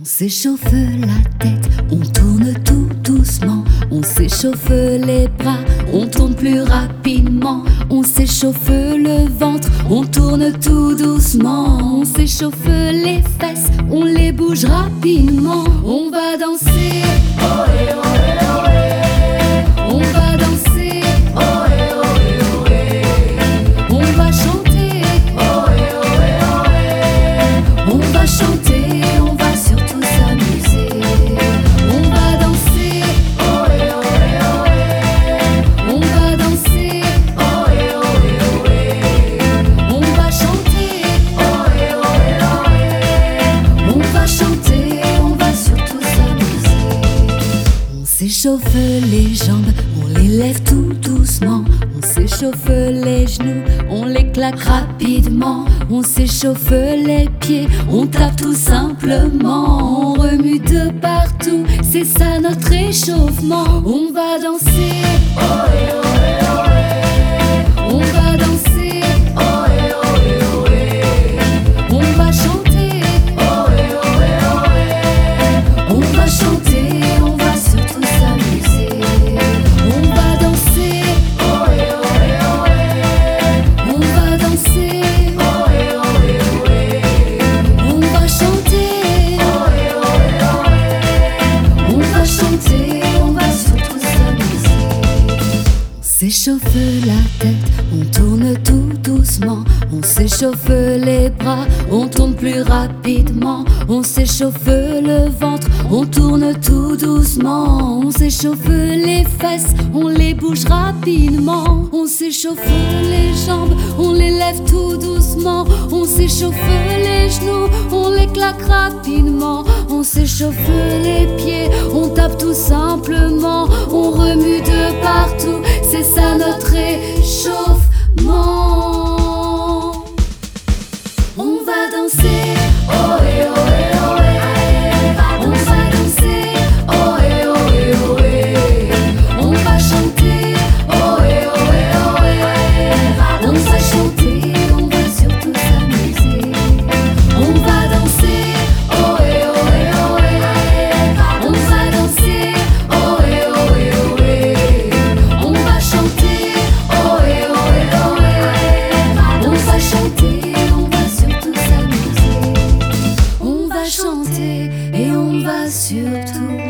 s'échauffe la tête, on tourne tout doucement. On s'échauffe les bras, on tourne plus rapidement. On s'échauffe le ventre, on tourne tout doucement. On s'échauffe les fesses, on les bouge rapidement. On va danser, ohé, ohé, ohé. On va danser, ohé, ohé, ohé. On va chanter, ohé, ohé, ohé. On va chanter. On s'échauffe les jambes, on les lève tout doucement. On s'échauffe les genoux, on les claque rapidement. On s'échauffe les pieds, on tape tout simplement. On remue de partout, c'est ça notre échauffement. On va danser, ohé, ohé, ohé. On va danser, ohé, ohé, ohé. On va chanter, ohé, ohé, ohé. On va chanter. S'échauffe la tête, on tourne tout doucement. On s'échauffe les bras, on tourne plus rapidement. On s'échauffe le ventre, on tourne tout doucement. On s'échauffe les fesses, on les bouge rapidement. On s'échauffe les jambes, on les lève tout doucement. On s'échauffe les genoux, on les claque rapidement. On s'échauffe les pieds, on tape tout simplement. On remue de partout, c'est ça notre échauffement. On va danser, ohé, ohé, ohé. On va danser, ohé, ohé, ohé. On va chanter, ohé, ohé, ohé. On va chanter, on va surtout s'amuser. On va danser, ohé, ohé, ohé. On va danser, ohé, ohé, ohé. On va chanter, ohé, ohé, ohé. On va chanter, on va surtout s'amuser. On va chanter et on va surtout